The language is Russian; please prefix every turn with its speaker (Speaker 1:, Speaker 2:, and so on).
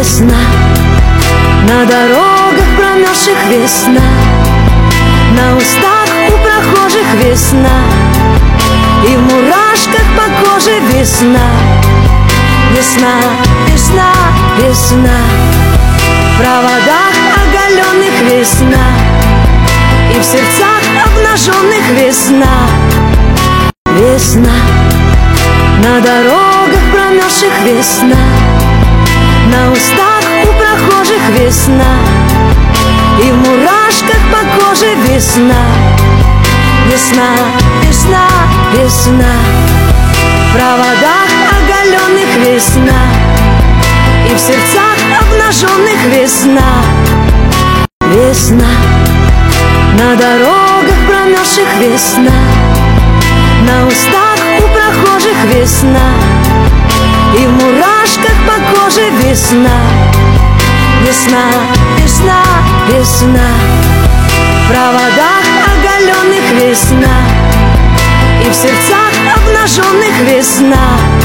Speaker 1: Весна, на дорогах промерзших весна, на устах у прохожих весна, и в мурашках по коже весна. Весна, весна, весна, в проводах оголенных весна, и в сердцах обнаженных весна. Весна, на дорогах промерзших весна, на устах у прохожих весна, и в мурашках по коже весна. Весна, весна, весна, в проводах оголенных весна, и в сердцах обнаженных весна. Весна, на дорогах промерзших весна, на устах у прохожих весна, и в мурашках по коже весна. Весна, весна, весна, в проводах оголенных весна, и в сердцах обнаженных весна.